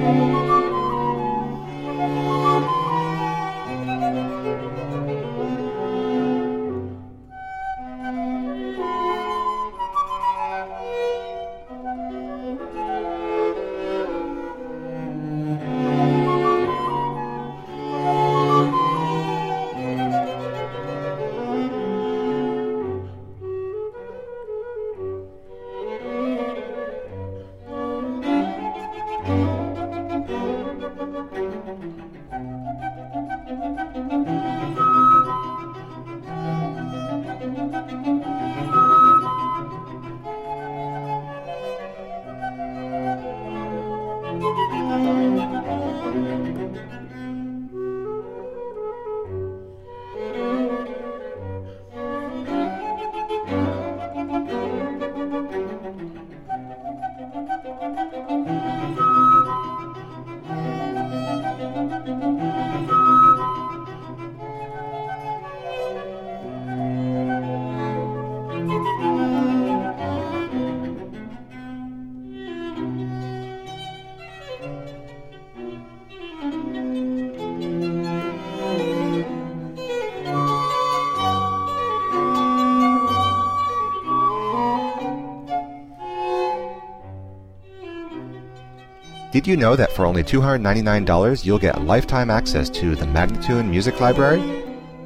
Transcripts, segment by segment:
Did you know that for only $299 you'll get lifetime access to the Magnatune Music Library?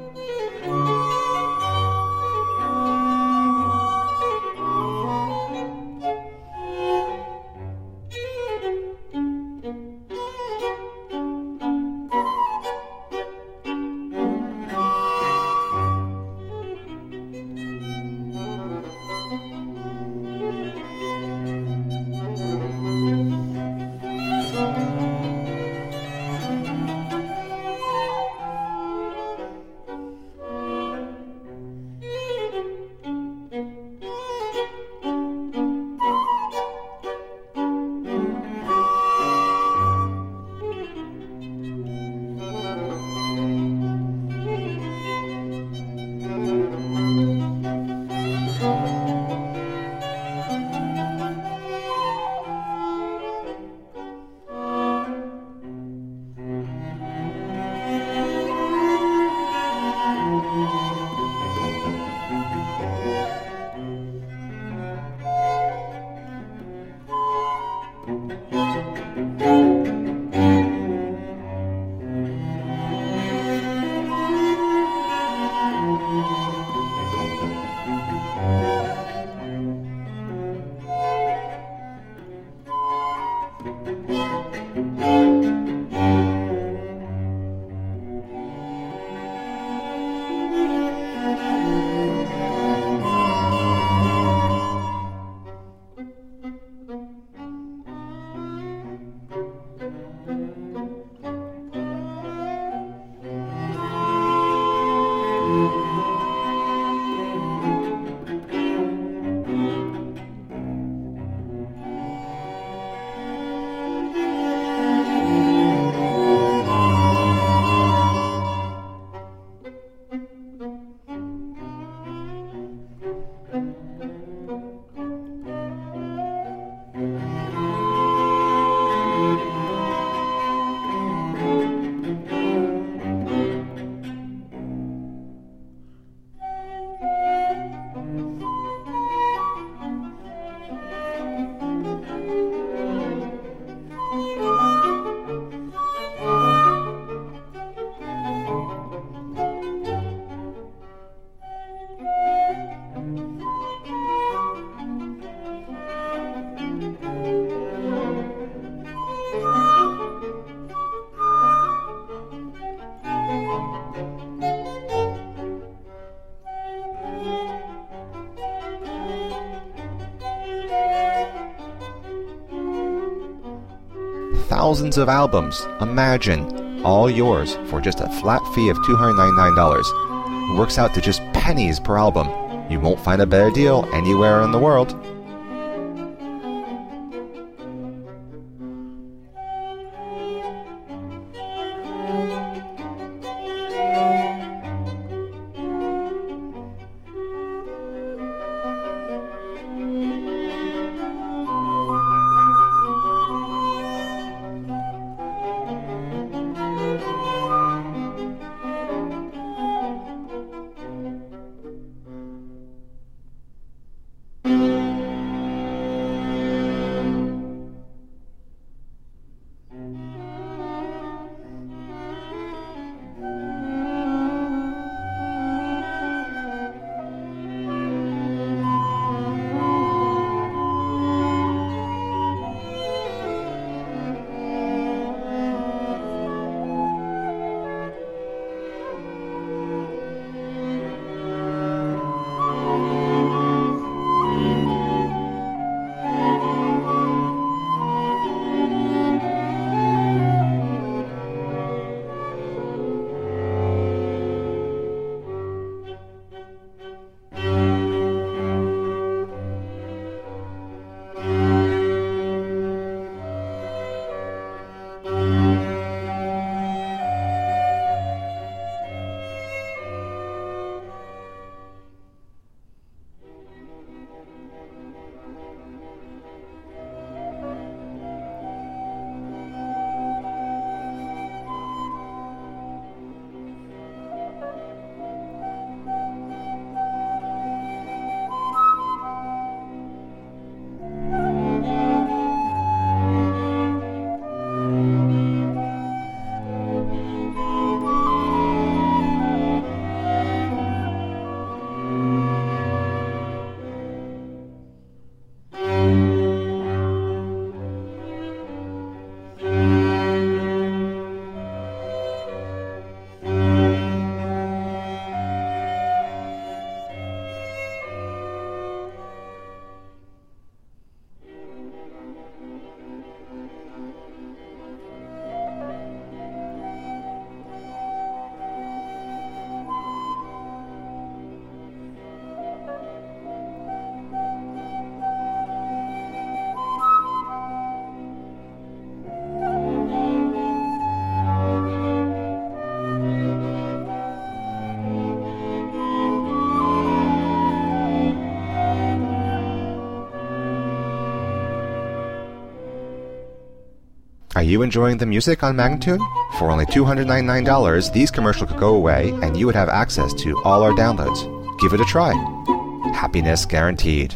Thousands of albums, imagine, all yours for just a flat fee of $299. It works out to just pennies per album. You won't find a better deal anywhere in the world. Are you enjoying the music on Magnatune? For only $299, these commercials could go away and you would have access to all our downloads. Give it a try. Happiness guaranteed.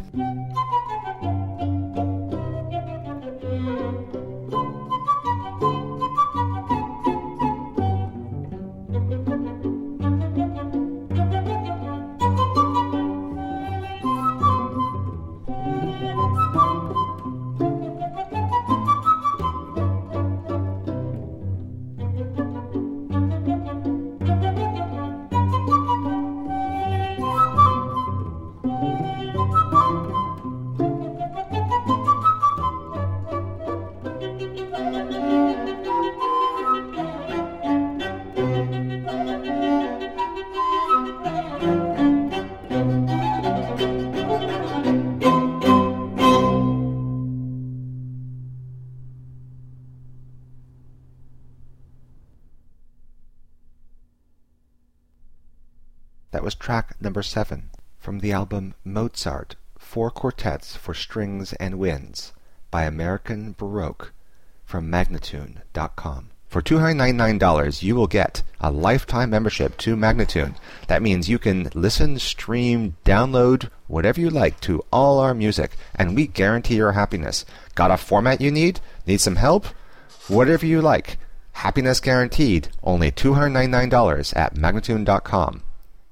That was track number 7 from the album Mozart, 4 Quartets for Strings and Winds by American Baroque from Magnatune.com. For $299, you will get a lifetime membership to Magnatune. That means you can listen, stream, download, whatever you like to all our music, and we guarantee your happiness. Got a format you need? Need some help? Whatever you like. Happiness guaranteed. Only $299 at Magnatune.com.